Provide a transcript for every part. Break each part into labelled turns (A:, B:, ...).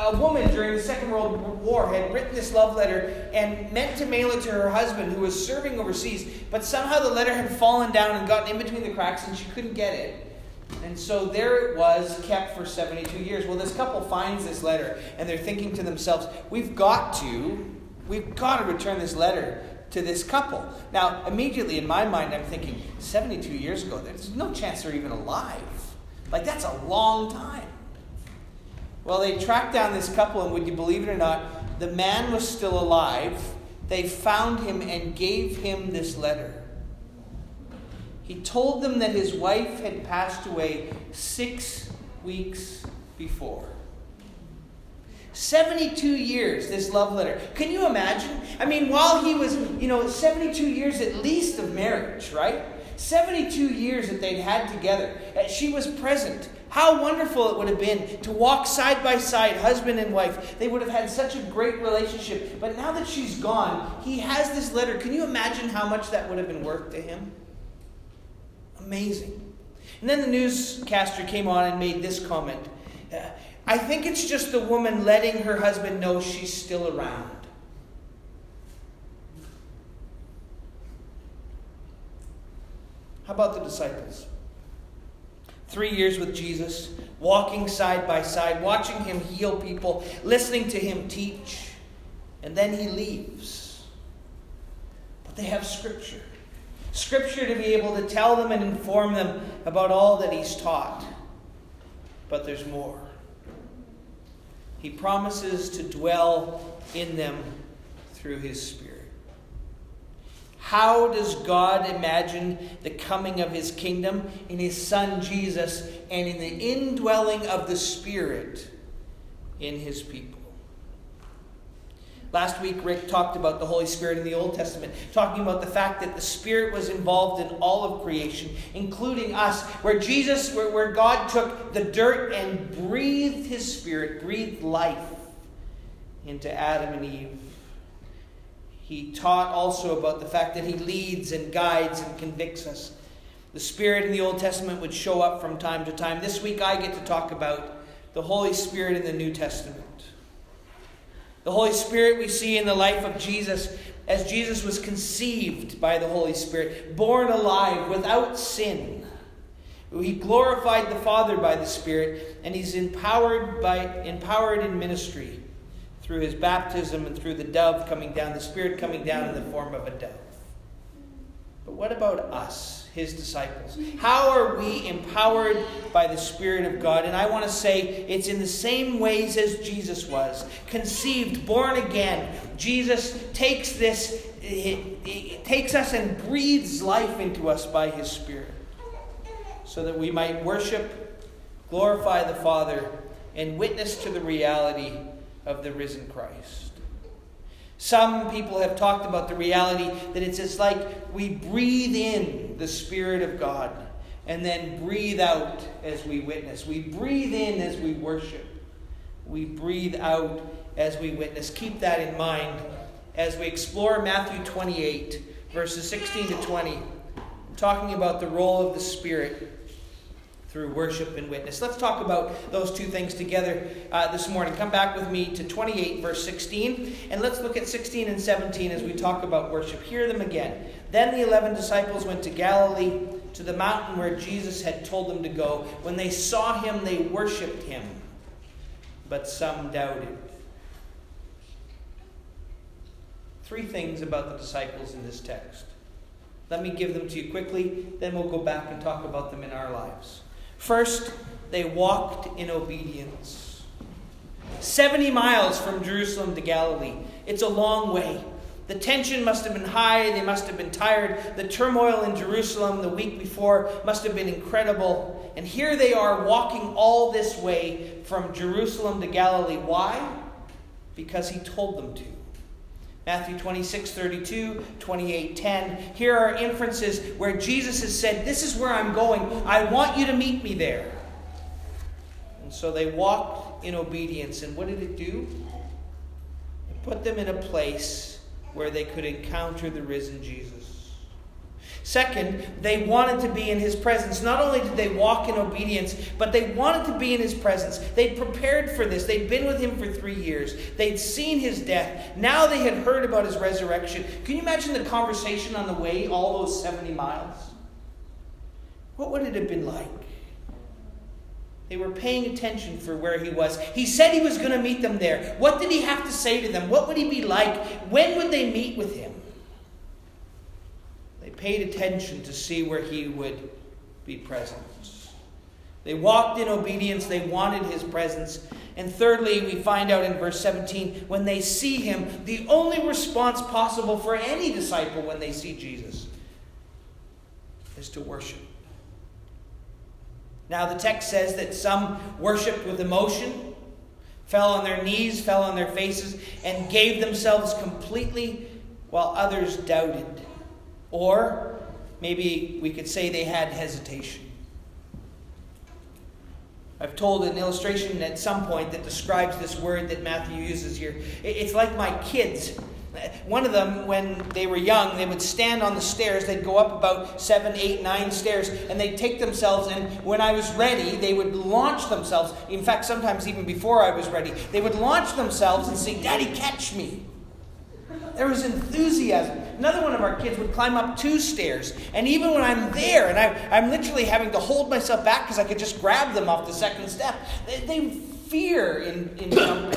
A: A woman during the Second World War had written this love letter and meant to mail it to her husband who was serving overseas, but somehow the letter had fallen down and gotten in between the cracks and she couldn't get it. And so there it was, kept for 72 years. Well, this couple finds this letter and they're thinking to themselves, we've got to return this letter to this couple. Now, immediately in my mind, I'm thinking, 72 years ago, there's no chance they're even alive. Like, that's a long time. Well, they tracked down this couple, and would you believe it or not, the man was still alive. They found him and gave him this letter. He told them that his wife had passed away 6 weeks before. 72 years, this love letter. Can you imagine? I mean, while he was, 72 years at least of marriage, right? 72 years that they'd had together. She was present. How wonderful it would have been to walk side by side, husband and wife. They would have had such a great relationship. But now that she's gone, he has this letter. Can you imagine how much that would have been worth to him? Amazing. And then the newscaster came on and made this comment. I think it's just the woman letting her husband know she's still around. How about the disciples? 3 years with Jesus, walking side by side, watching him heal people, listening to him teach, and then he leaves. But they have Scripture. Scripture to be able to tell them and inform them about all that he's taught. But there's more. He promises to dwell in them through his Spirit. How does God imagine the coming of his kingdom? In his Son Jesus and in the indwelling of the Spirit in his people. Last week, Rick talked about the Holy Spirit in the Old Testament, talking about the fact that the Spirit was involved in all of creation, including us, where God took the dirt and breathed his Spirit, breathed life into Adam and Eve. He taught also about the fact that he leads and guides and convicts us. The Spirit in the Old Testament would show up from time to time. This week I get to talk about the Holy Spirit in the New Testament. The Holy Spirit we see in the life of Jesus as Jesus was conceived by the Holy Spirit, born alive without sin. He glorified the Father by the Spirit, and he's empowered in ministry through his baptism and through the dove coming down, the Spirit coming down in the form of a dove. But what about us, his disciples? How are we empowered by the Spirit of God? And I want to say it's in the same ways as Jesus was. Conceived, born again. Jesus takes he takes us and breathes life into us by his Spirit, so that we might worship, glorify the Father, and witness to the reality of the risen Christ. Some people have talked about the reality that it's like we breathe in the Spirit of God and then breathe out as we witness. We breathe in as we worship. We breathe out as we witness. Keep that in mind as we explore Matthew 28, verses 16 to 20, talking about the role of the Spirit through worship and witness. Let's talk about those two things together this morning. Come back with me to 28, verse 16, and let's look at 16 and 17 as we talk about worship. Hear them again. Then the 11 disciples went to Galilee, to the mountain where Jesus had told them to go. When they saw him, they worshipped him, but some doubted. 3 things about the disciples in this text. Let me give them to you quickly, then we'll go back and talk about them in our lives. First, they walked in obedience. 70 miles from Jerusalem to Galilee. It's a long way. The tension must have been high. They must have been tired. The turmoil in Jerusalem the week before must have been incredible. And here they are walking all this way from Jerusalem to Galilee. Why? Because he told them to. Matthew 26:32, 28:10. Here are inferences where Jesus has said, this is where I'm going. I want you to meet me there. And so they walked in obedience. And what did it do? It put them in a place where they could encounter the risen Jesus. Second, they wanted to be in his presence. Not only did they walk in obedience, but they wanted to be in his presence. They'd prepared for this. They'd been with him for 3 years. They'd seen his death. Now they had heard about his resurrection. Can you imagine the conversation on the way all those 70 miles? What would it have been like? They were paying attention for where he was. He said he was going to meet them there. What did he have to say to them? What would he be like? When would they meet with him? They paid attention to see where he would be present. They walked in obedience. They wanted his presence. And thirdly, we find out in verse 17, when they see him, the only response possible for any disciple when they see Jesus is to worship. Now, the text says that some worshipped with emotion, fell on their knees, fell on their faces, and gave themselves completely, while others doubted. Or maybe we could say they had hesitation. I've told an illustration at some point that describes this word that Matthew uses here. It's like my kids. One of them, when they were young, they would stand on the stairs. They'd go up about 7, 8, 9 stairs, and they'd take themselves, and when I was ready, they would launch themselves. In fact, sometimes even before I was ready, they would launch themselves and say, "Daddy, catch me." There was enthusiasm. Another one of our kids would climb up 2 stairs, and even when I'm there, and I'm literally having to hold myself back because I could just grab them off the 2nd step, they fear in jumping.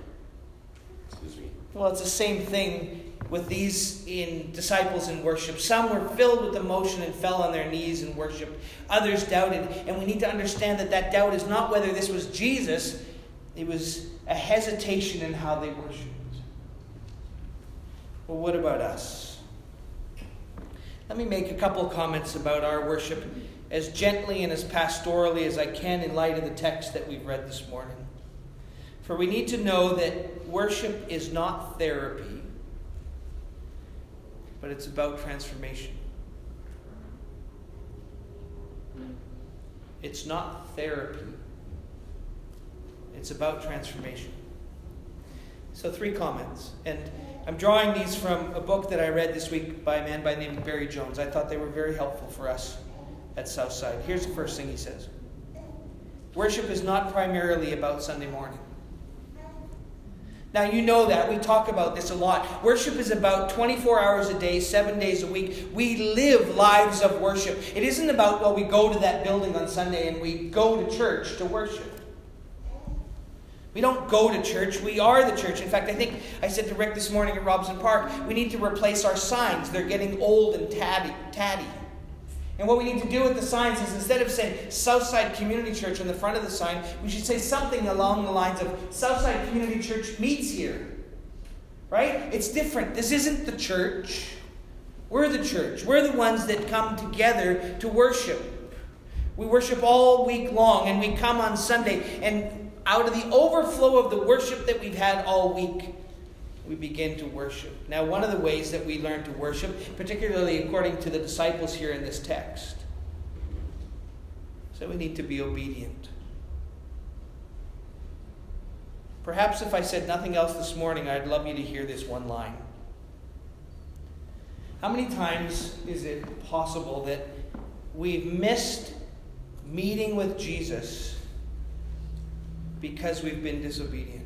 A: Well, it's the same thing with these disciples in worship. Some were filled with emotion and fell on their knees in worship. Others doubted. And we need to understand that doubt is not whether this was Jesus. It was a hesitation in how they worshipped. Well, what about us? Let me make a couple comments about our worship as gently and as pastorally as I can in light of the text that we've read this morning. For we need to know that worship is not therapy, but it's about transformation. It's not therapy. It's about transformation. So 3 comments. And I'm drawing these from a book that I read this week by a man by the name of Barry Jones. I thought they were very helpful for us at Southside. Here's the first thing he says. Worship is not primarily about Sunday morning. Now, you know that. We talk about this a lot. Worship is about 24 hours a day, 7 days a week. We live lives of worship. It isn't about, well, we go to that building on Sunday and we go to church to worship. We don't go to church. We are the church. In fact, I think I said to Rick this morning at Robson Park, we need to replace our signs. They're getting old and tatty. And what we need to do with the signs is instead of saying Southside Community Church on the front of the sign, we should say something along the lines of Southside Community Church meets here. Right? It's different. This isn't the church. We're the church. We're the ones that come together to worship. We worship all week long, and we come on Sunday. And out of the overflow of the worship that we've had all week, we begin to worship. Now, one of the ways that we learn to worship, particularly according to the disciples here in this text, so we need to be obedient. Perhaps if I said nothing else this morning, I'd love you to hear this one line. How many times is it possible that we've missed meeting with Jesus because we've been disobedient?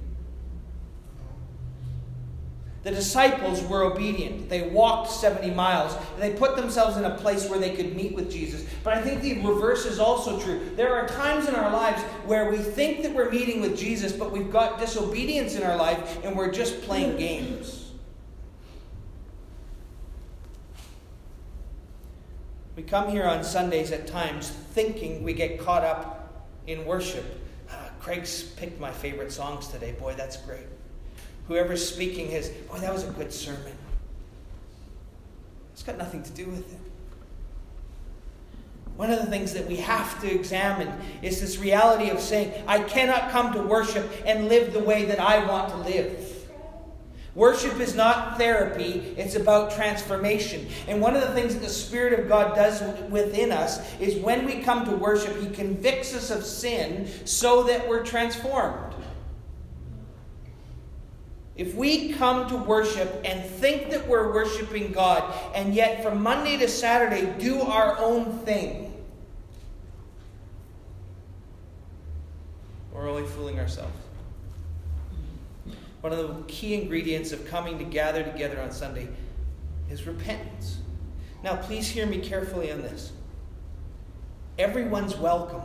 A: The disciples were obedient. They walked 70 miles. And they put themselves in a place where they could meet with Jesus. But I think the reverse is also true. There are times in our lives where we think that we're meeting with Jesus, but we've got disobedience in our life and we're just playing games. We come here on Sundays at times thinking we get caught up in worship. Craig's picked my favorite songs today. Boy, that's great. Whoever's speaking boy, that was a good sermon. It's got nothing to do with it. One of the things that we have to examine is this reality of saying, I cannot come to worship and live the way that I want to live. Worship is not therapy, it's about transformation. And one of the things that the Spirit of God does within us is when we come to worship, He convicts us of sin so that we're transformed. If we come to worship and think that we're worshiping God, and yet from Monday to Saturday do our own thing, we're only fooling ourselves. One of the key ingredients of coming to gather together on Sunday is repentance. Now, please hear me carefully on this. Everyone's welcome.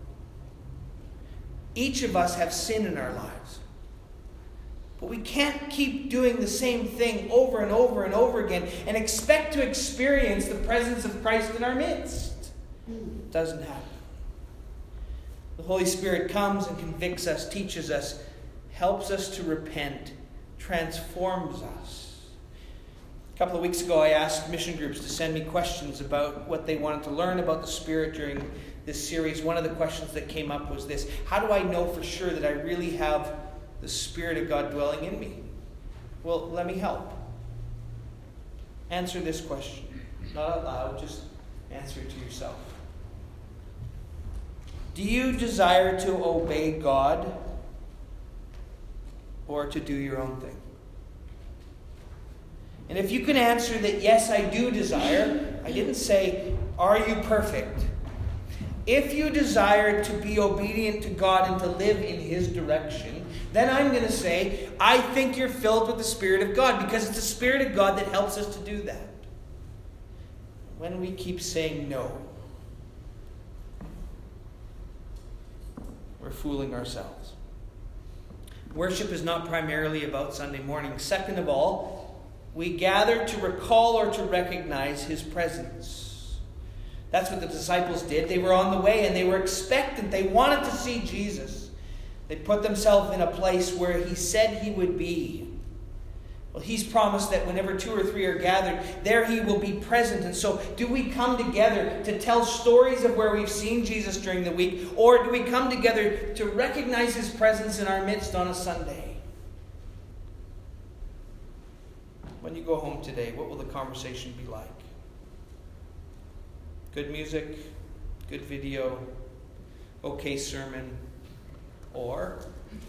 A: Each of us have sin in our lives. But we can't keep doing the same thing over and over and over again and expect to experience the presence of Christ in our midst. It doesn't happen. The Holy Spirit comes and convicts us, teaches us, helps us to repent, transforms us. A couple of weeks ago, I asked mission groups to send me questions about what they wanted to learn about the Spirit during this series. One of the questions that came up was this: how do I know for sure that I really have the Spirit of God dwelling in me? Well, let me help. Answer this question. Not out loud, just answer it to yourself. Do you desire to obey God or to do your own thing? And if you can answer that, yes, I do desire, I didn't say, are you perfect? If you desire to be obedient to God and to live in His direction, then I'm going to say, I think you're filled with the Spirit of God, because it's the Spirit of God that helps us to do that. When we keep saying no, we're fooling ourselves. Worship is not primarily about Sunday morning. Second of all, we gather to recall or to recognize His presence. That's what the disciples did. They were on the way and they were expectant. They wanted to see Jesus. They put themselves in a place where He said He would be. Well, He's promised that whenever 2 or 3 are gathered, there He will be present. And so, do we come together to tell stories of where we've seen Jesus during the week? Or do we come together to recognize His presence in our midst on a Sunday? When you go home today, what will the conversation be like? Good music, good video, okay sermon, or,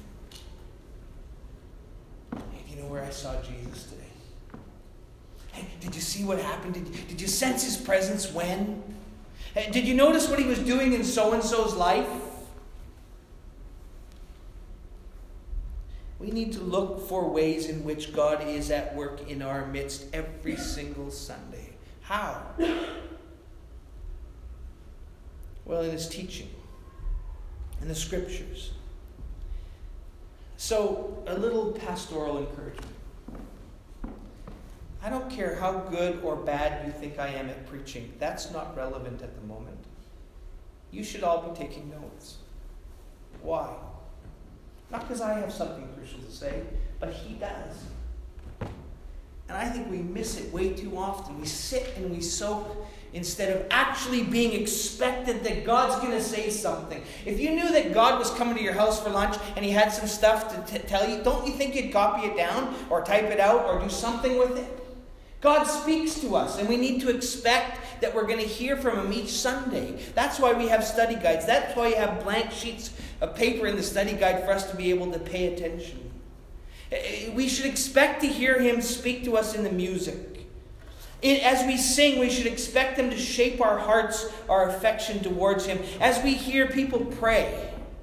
A: hey, do you know where I saw Jesus today? Hey, did you see what happened? Did you sense His presence when? Hey, did you notice what He was doing in so-and-so's life? We need to look for ways in which God is at work in our midst every single Sunday. How? Well, in His teaching, in the Scriptures. So, a little pastoral encouragement. I don't care how good or bad you think I am at preaching. That's not relevant at the moment. You should all be taking notes. Why? Not because I have something crucial to say, but He does. And I think we miss it way too often. We sit and we soak instead of actually being expectant that God's going to say something. If you knew that God was coming to your house for lunch and He had some stuff to tell you, don't you think you'd copy it down or type it out or do something with it? God speaks to us, and we need to expect that we're going to hear from Him each Sunday. That's why we have study guides. That's why you have blank sheets of paper in the study guide for us to be able to pay attention. We should expect to hear Him speak to us in the music. As we sing, we should expect Him to shape our hearts, our affection towards Him. As we hear people pray,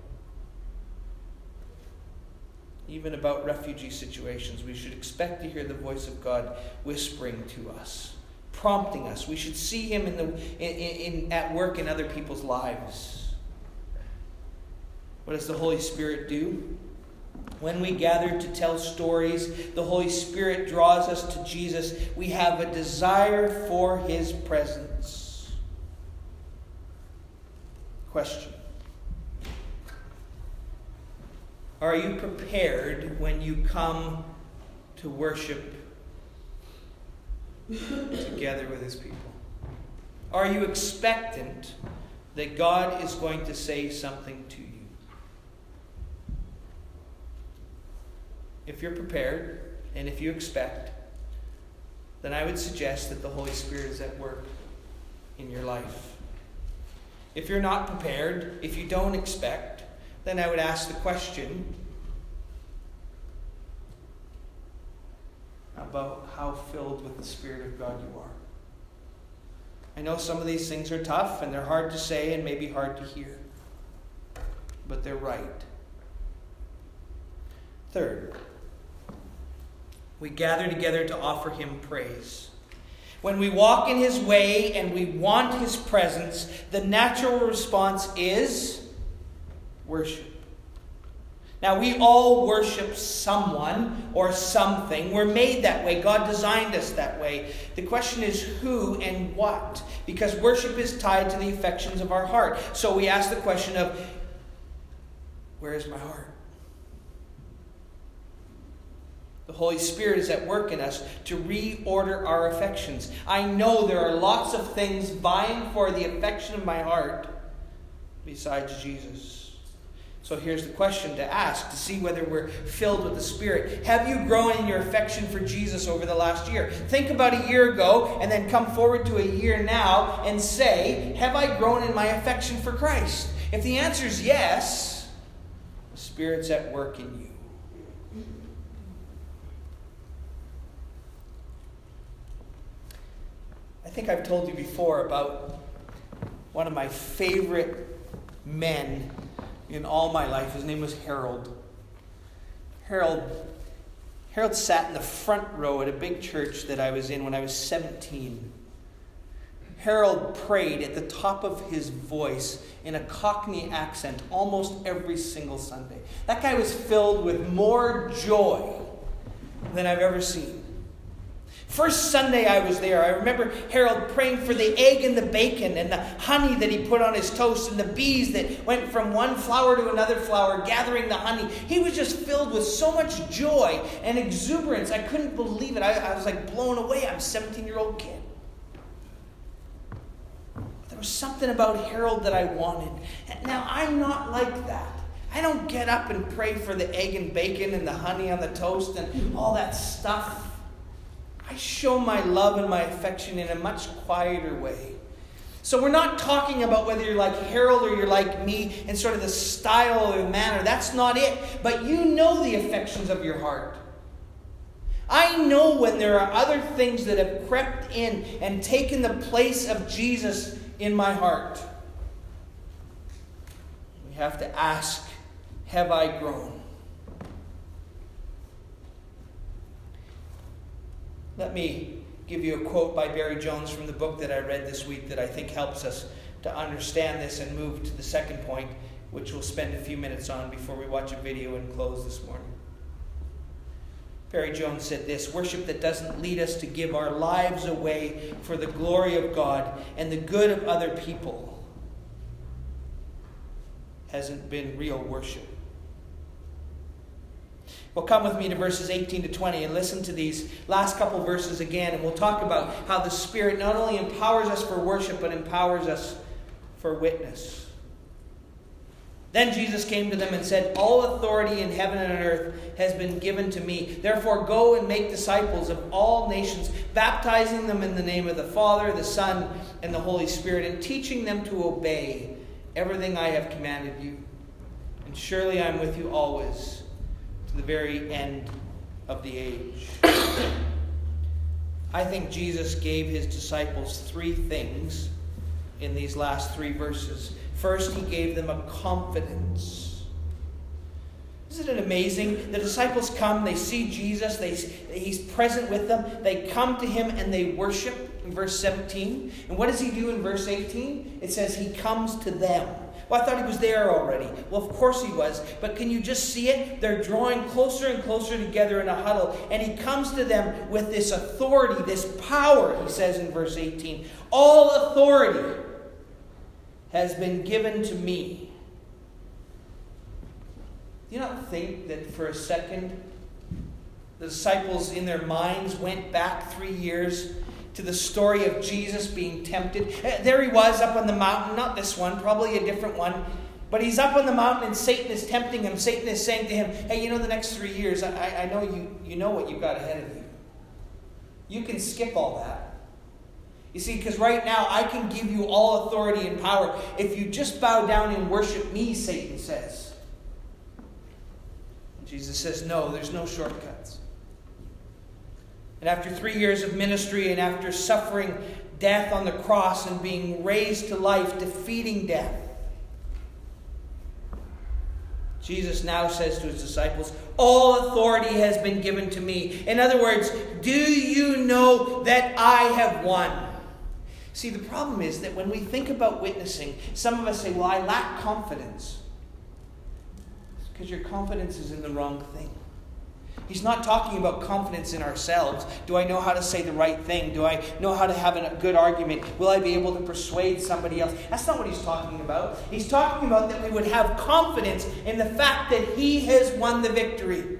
A: even about refugee situations, we should expect to hear the voice of God whispering to us, prompting us. We should see Him at work in other people's lives. What does the Holy Spirit do? When we gather to tell stories, the Holy Spirit draws us to Jesus. We have a desire for His presence. Question: are you prepared when you come to worship together with His people? Are you expectant that God is going to say something to you? If you're prepared, and if you expect, then I would suggest that the Holy Spirit is at work in your life. If you're not prepared, if you don't expect, then I would ask the question, about how filled with the Spirit of God you are. I know some of these things are tough and they're hard to say and maybe hard to hear, but they're right. Third, we gather together to offer Him praise. When we walk in His way and we want His presence, the natural response is worship. Now, we all worship someone or something. We're made that way. God designed us that way. The question is who and what, because worship is tied to the affections of our heart. So we ask the question of, where is my heart? The Holy Spirit is at work in us to reorder our affections. I know there are lots of things vying for the affection of my heart besides Jesus. So here's the question to ask to see whether we're filled with the Spirit. Have you grown in your affection for Jesus over the last year? Think about a year ago and then come forward to a year now and say, have I grown in my affection for Christ? If the answer is yes, the Spirit's at work in you. I think I've told you before about one of my favorite men in all my life. His name was Harold. Harold sat in the front row at a big church that I was in when I was 17. Harold prayed at the top of his voice in a Cockney accent almost every single Sunday. That guy was filled with more joy than I've ever seen. First Sunday I was there, I remember Harold praying for the egg and the bacon and the honey that he put on his toast and the bees that went from one flower to another flower gathering the honey. He was just filled with so much joy and exuberance. I couldn't believe it. I was like blown away. I'm a 17-year-old kid. There was something about Harold that I wanted. Now, I'm not like that. I don't get up and pray for the egg and bacon and the honey on the toast and all that stuff. I show my love and my affection in a much quieter way. So we're not talking about whether you're like Harold or you're like me in sort of the style or manner. That's not it. But you know the affections of your heart. I know when there are other things that have crept in and taken the place of Jesus in my heart. We have to ask, have I grown? Let me give you a quote by Barry Jones from the book that I read this week that I think helps us to understand this and move to the second point, which we'll spend a few minutes on before we watch a video and close this morning. Barry Jones said this: worship that doesn't lead us to give our lives away for the glory of God and the good of other people hasn't been real worship. Well, come with me to verses 18 to 20 and listen to these last couple verses again, and we'll talk about how the Spirit not only empowers us for worship, but empowers us for witness. Then Jesus came to them and said, "All authority in heaven and on earth has been given to me. Therefore go and make disciples of all nations, baptizing them in the name of the Father, the Son, and the Holy Spirit, and teaching them to obey everything I have commanded you. And surely I am with you always, to the very end of the age." I think Jesus gave his disciples three things in these last three verses. First, he gave them a confidence. Isn't it amazing? The disciples come, they see Jesus, he's present with them. They come to him and they worship in verse 17. And what does he do in verse 18? It says he comes to them. Well, I thought he was there already. Well, of course he was. But can you just see it? They're drawing closer and closer together in a huddle. And he comes to them with this authority, this power, he says in verse 18. All authority has been given to me. Do you not think that for a second the disciples in their minds went back 3 years to the story of Jesus being tempted? There he was up on the mountain, not this one, probably a different one. But he's up on the mountain and Satan is tempting him. Satan is saying to him, hey, you know, the next 3 years, I know you know what you've got ahead of you. You can skip all that. You see, because right now I can give you all authority and power if you just bow down and worship me, Satan says. Jesus says, no, there's no shortcuts. And after 3 years of ministry and after suffering death on the cross and being raised to life, defeating death, Jesus now says to his disciples, all authority has been given to me. In other words, do you know that I have won? See, the problem is that when we think about witnessing, some of us say, well, I lack confidence. It's because your confidence is in the wrong thing. He's not talking about confidence in ourselves. Do I know how to say the right thing? Do I know how to have a good argument? Will I be able to persuade somebody else? That's not what he's talking about. He's talking about that we would have confidence in the fact that he has won the victory.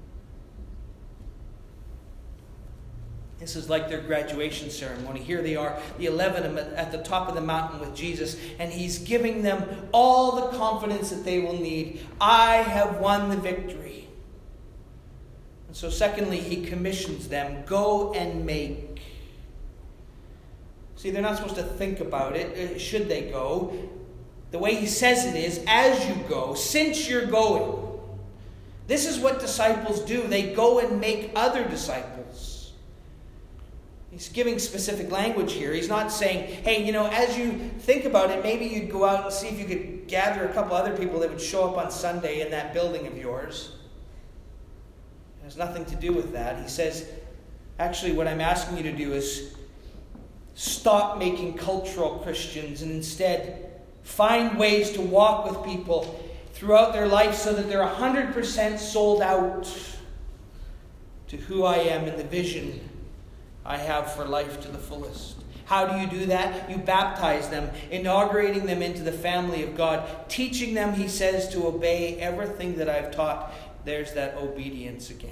A: This is like their graduation ceremony. Here they are, the 11 at the top of the mountain with Jesus, and he's giving them all the confidence that they will need. I have won the victory. And so secondly, he commissions them, go and make. See, they're not supposed to think about it. Should they go? The way he says it is, as you go, since you're going. This is what disciples do. They go and make other disciples. He's giving specific language here. He's not saying, hey, as you think about it, maybe you'd go out and see if you could gather a couple other people that would show up on Sunday in that building of yours. It has nothing to do with that. He says, actually, what I'm asking you to do is stop making cultural Christians and instead find ways to walk with people throughout their life so that they're 100% sold out to who I am and the vision I have for life to the fullest. How do you do that? You baptize them, inaugurating them into the family of God, teaching them, he says, to obey everything that I've taught. There's that obedience again.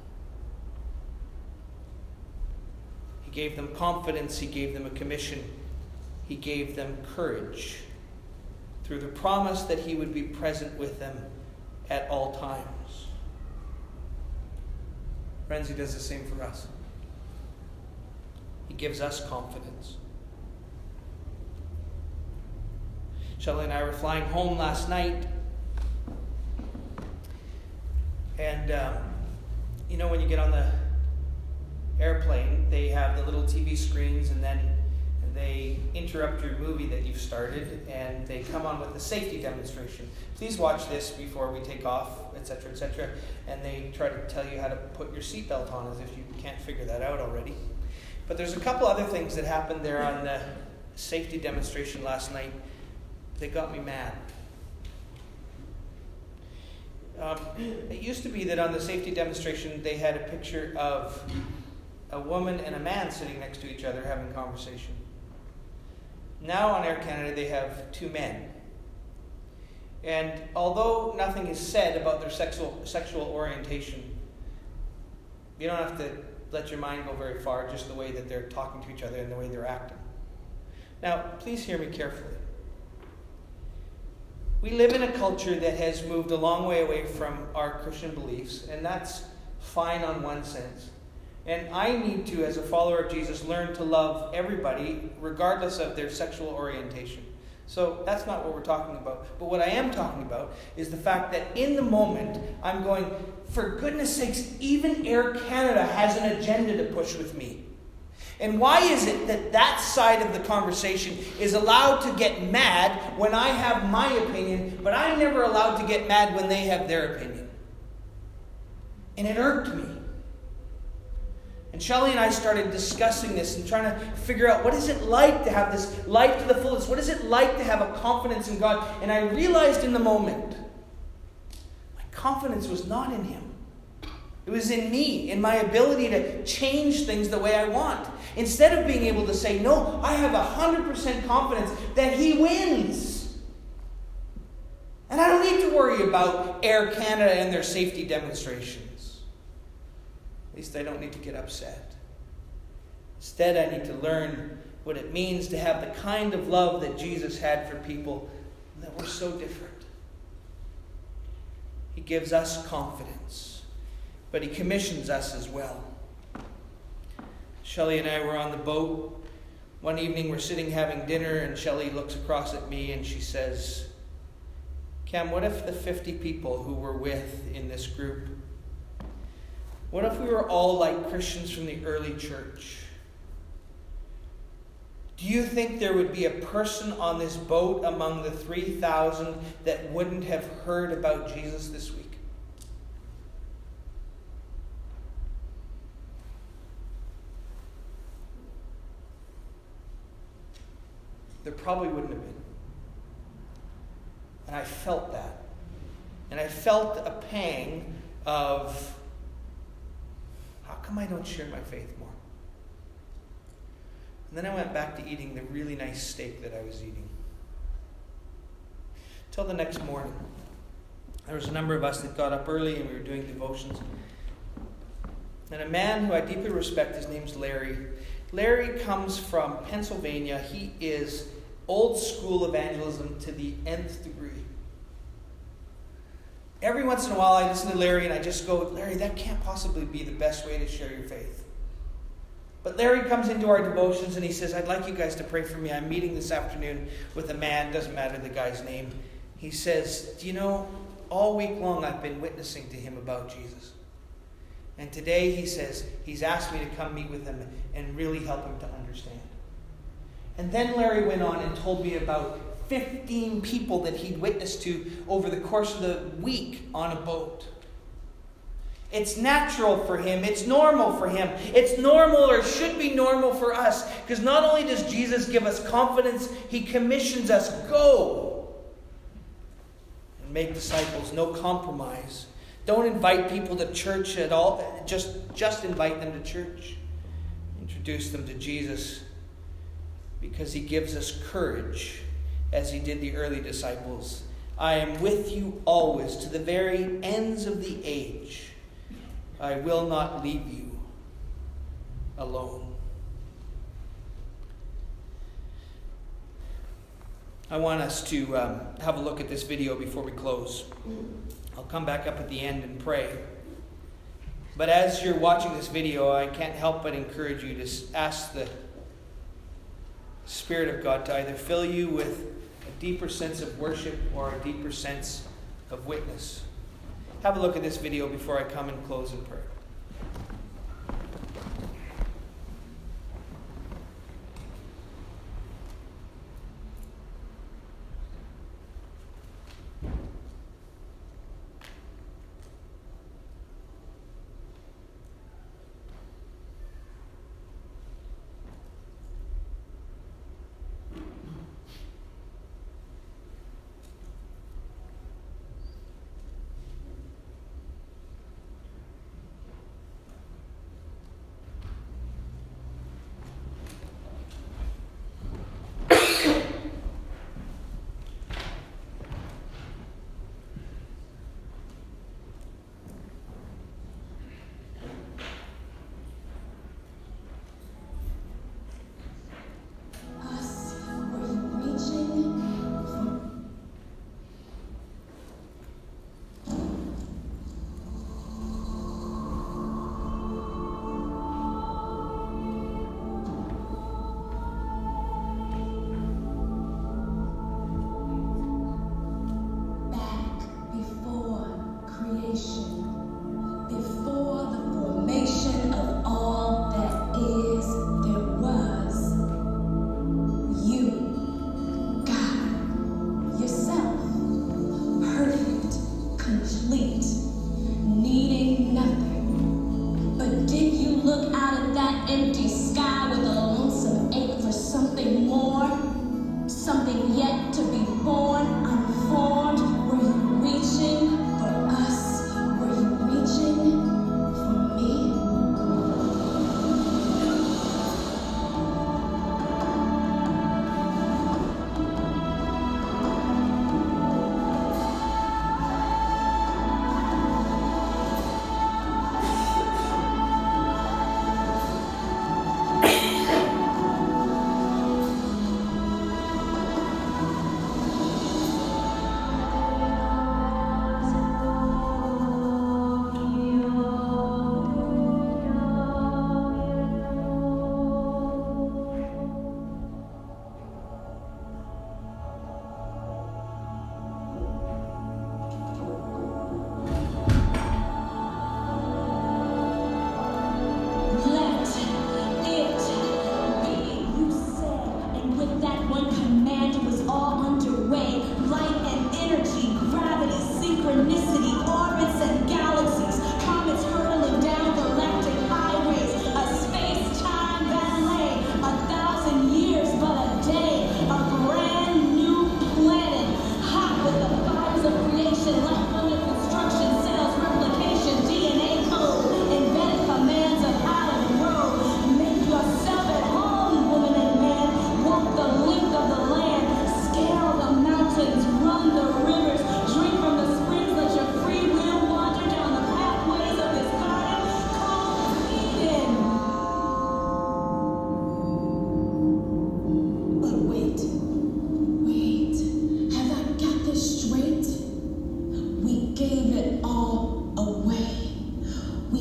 A: He gave them confidence. He gave them a commission. He gave them courage through the promise that he would be present with them at all times. Friends, he does the same for us. He gives us confidence. Shelley and I were flying home last night. And, when you get on the airplane, they have the little TV screens, and then they interrupt your movie that you've started, and they come on with the safety demonstration. Please watch this before we take off, etc., etc. And they try to tell you how to put your seatbelt on, as if you can't figure that out already. But there's a couple other things that happened there on the safety demonstration last night that got me mad. It used to be that on the safety demonstration they had a picture of a woman and a man sitting next to each other having conversation. Now on Air Canada they have two men. And although nothing is said about their sexual orientation, you don't have to let your mind go very far, just the way that they're talking to each other and the way they're acting. Now, please hear me carefully. We live in a culture that has moved a long way away from our Christian beliefs, and that's fine on one sense. And I need to, as a follower of Jesus, learn to love everybody, regardless of their sexual orientation. So that's not what we're talking about. But what I am talking about is the fact that in the moment, I'm going, for goodness sakes, even Air Canada has an agenda to push with me. And why is it that that side of the conversation is allowed to get mad when I have my opinion, but I'm never allowed to get mad when they have their opinion? And it irked me. And Shelley and I started discussing this and trying to figure out, what is it like to have this life to the fullest? What is it like to have a confidence in God? And I realized in the moment, my confidence was not in Him. It was in me, in my ability to change things the way I want. Instead of being able to say, no, I have 100% confidence that He wins. And I don't need to worry about Air Canada and their safety demonstrations. At least I don't need to get upset. Instead, I need to learn what it means to have the kind of love that Jesus had for people that were so different. He gives us confidence, but He commissions us as well. Shelley and I were on the boat. One evening we're sitting having dinner, and Shelley looks across at me and she says, Cam, what if the 50 people who were in this group What if we were all like Christians from the early church? Do you think there would be a person on this boat among the 3,000 that wouldn't have heard about Jesus this week? There probably wouldn't have been. And I felt that. And I felt a pang of, how come I don't share my faith more? And then I went back to eating the really nice steak that I was eating. Till the next morning. There was a number of us that got up early and we were doing devotions. And a man who I deeply respect, his name's Larry. Larry comes from Pennsylvania. He is old school evangelism to the nth degree. Every once in a while I listen to Larry and I just go, Larry, that can't possibly be the best way to share your faith. But Larry comes into our devotions and he says, I'd like you guys to pray for me. I'm meeting this afternoon with a man, doesn't matter the guy's name. He says, do you know, all week long I've been witnessing to him about Jesus. And today, he says, he's asked me to come meet with him and really help him to understand. And then Larry went on and told me about 15 people that he'd witnessed to over the course of the week on a boat. It's natural for him. It's normal for him. It's normal, or should be normal, for us. Because not only does Jesus give us confidence, he commissions us, go and make disciples. No compromise. Don't invite people to church at all. Just invite them to church. Introduce them to Jesus. Because he gives us courage, as he did the early disciples. I am with you always, to the very ends of the age. I will not leave you alone. I want us to have a look at this video before we close. I'll come back up at the end and pray. But as you're watching this video, I can't help but encourage you to ask the Spirit of God to either fill you with a deeper sense of worship or a deeper sense of witness. Have a look at this video before I come and close in prayer.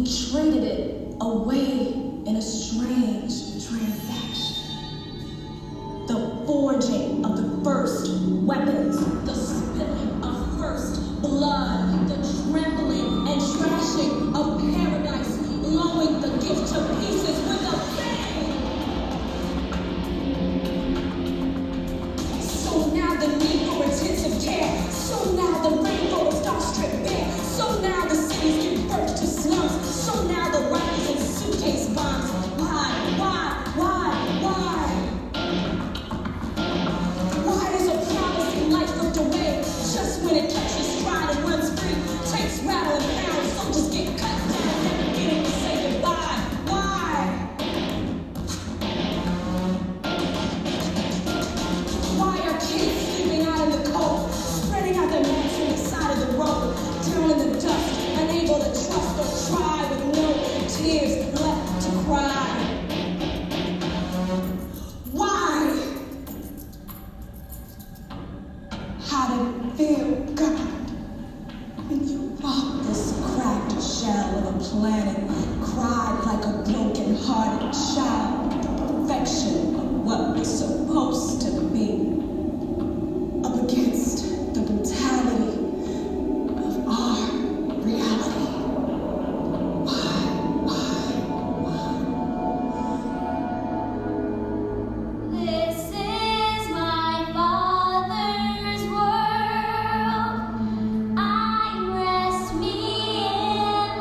B: we traded it away in a strange transaction. The forging of the first weapons, the spilling of first blood, the trembling and trashing of paradise, blowing the gift to pieces with a bang. So now the need for intensive care. So now the rainforests are stripped bare. So now the cities give birth to slums. So now the rifles and suitcase bombs. Why? Why is a promising life ripped away just when it catches stride and runs free? Takes rattle and pound, soldiers get cut down, never getting to say goodbye. Why are kids sleeping out in the cold, spreading out their mats on the side of the road, down in the dust, unable to trust or try with no tears left to cry? Why? How did it feel, God, when you rocked this cracked shell of a planet, cried like a broken-hearted child, the perfection of what was supposed to be, up against the brutality of our reality? Why?
C: This is my Father's world. I rest me in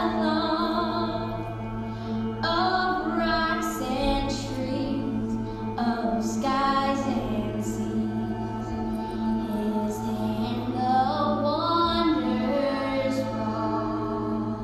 C: the thought of rocks and trees, of skies and seas. His hand the wonders wrought.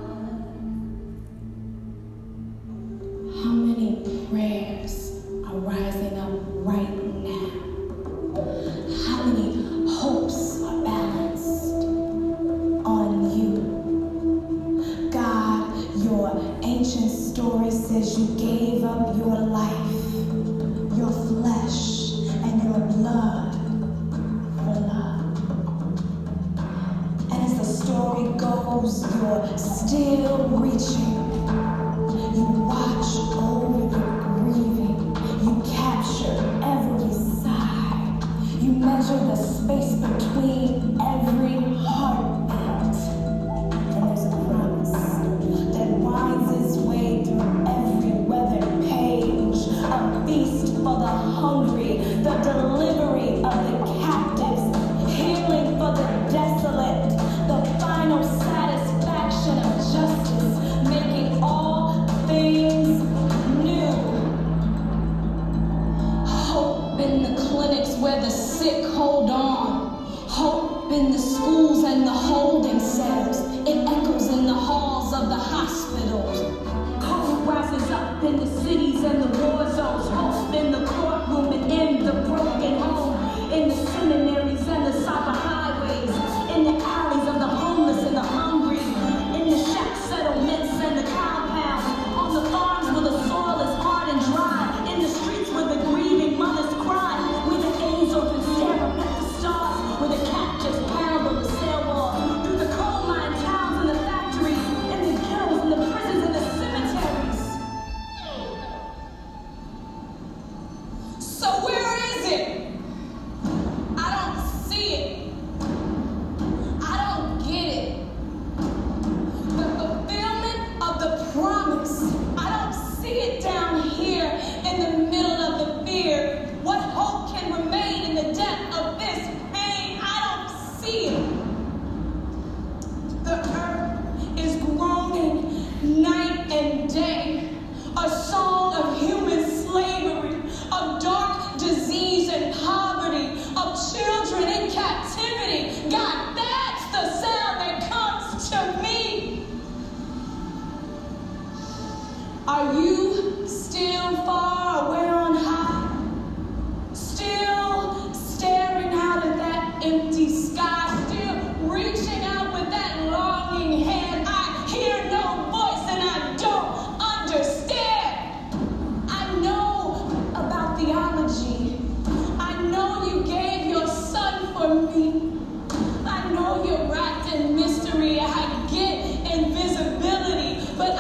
B: How many prayers are rising up right now? How many hopes are balanced on you? God, your ancient story says you gave up your life, your flesh, and your blood for love. And as the story goes, you're still reaching. You watch over the grieving. You capture every sigh. You measure the space between every heartbeat. And there's a promise that winds its way through every weathered page. A feast for the hungry, the delivery of the captives, healing for the desolate, the final satisfaction of justice, making all things new. Hope in the clinics where the sick hold on. Hope in the schools and the holding cells. It echoes in the halls of the hospitals. Hope rises up in the cities and the war zones. Hope in the courtroom and in the broken home. In the seminaries and the cyber highways. In the alleys of the homeless and the hungry. In the shack settlements and the compounds. On the farms where the soil is hard and dry. In the streets where the grieving mothers cry. Where the AIDS orphans stare up at the stars. Where the captives pound on the cell walls. Through the coal mine towns and the factories. In the ghettos and the prisons and the cemeteries. So where is it? I don't see it. I don't get it. The fulfillment of the promise. I don't see it down here in the middle of the fear. What hope can remain in the depth of this pain? I don't see it. The earth is groaning night and day. A song of human slavery, of dark disease and poverty, of children in captivity. God, that's the sound that comes to me. Are you still far away on high? Still staring out at that empty sky? Still reaching out with that longing hand? I hear no voice and I don't understand. I know about theology. I know you gave your son for me. I know you're wrapped in mystery. I get invisibility, but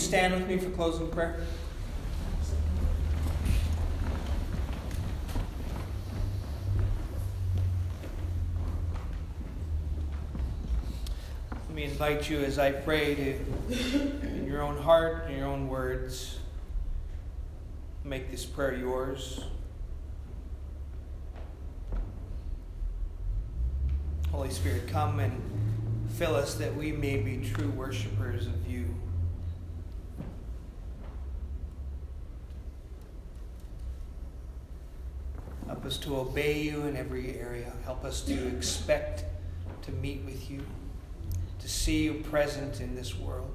A: stand with me for closing prayer? Let me invite you as I pray to, in your own heart, in your own words, make this prayer yours. Holy Spirit, come and fill us that we may be true worshipers of you. Help us to obey you in every area. Help us to expect to meet with you, to see you present in this world.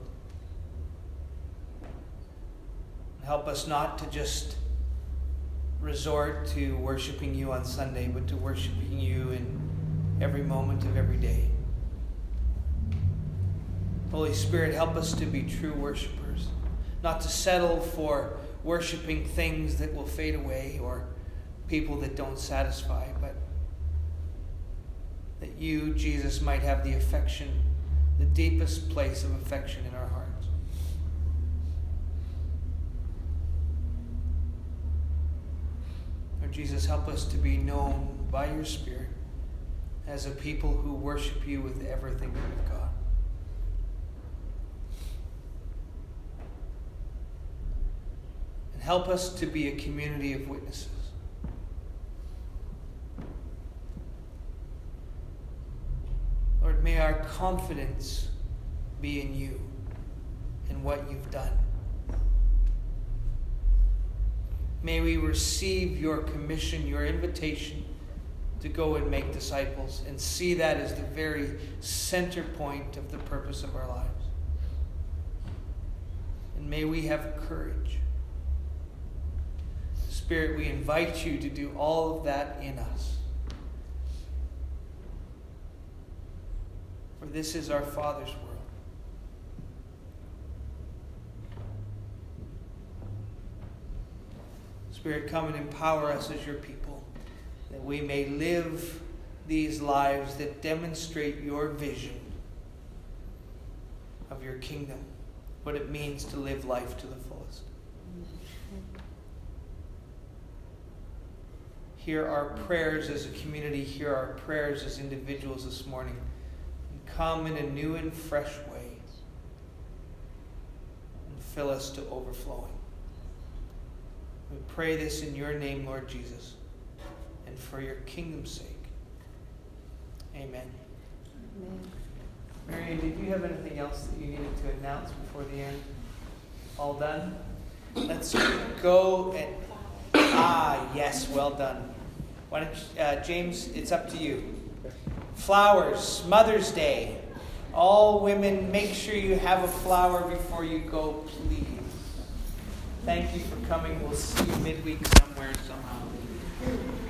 A: Help us not to just resort to worshiping you on Sunday, but to worshiping you in every moment of every day. Holy Spirit, help us to be true worshipers, not to settle for worshiping things that will fade away or people that don't satisfy, but that you, Jesus, might have the affection, the deepest place of affection in our hearts. Lord Jesus, help us to be known by your Spirit as a people who worship you with everything that we've got. And help us to be a community of witnesses. Lord, may our confidence be in you and what you've done. May we receive your commission, your invitation to go and make disciples, and see that as the very center point of the purpose of our lives. And may we have courage. Spirit, we invite you to do all of that in us. For this is our Father's world. Spirit, come and empower us as your people, that we may live these lives that demonstrate your vision of your kingdom, what it means to live life to the fullest. Hear our prayers as a community, hear our prayers as individuals this morning, and come in a new and fresh way, and fill us to overflowing. We pray this in your name, Lord Jesus, and for your kingdom's sake. Amen.
D: Amen.
A: Marion, did you have anything else that you needed to announce before the end? All done? Let's go and... yes, well done. Why don't James, it's up to you. Flowers, Mother's Day. All women, make sure you have a flower before you go, please. Thank you for coming. We'll see you midweek somewhere, somehow.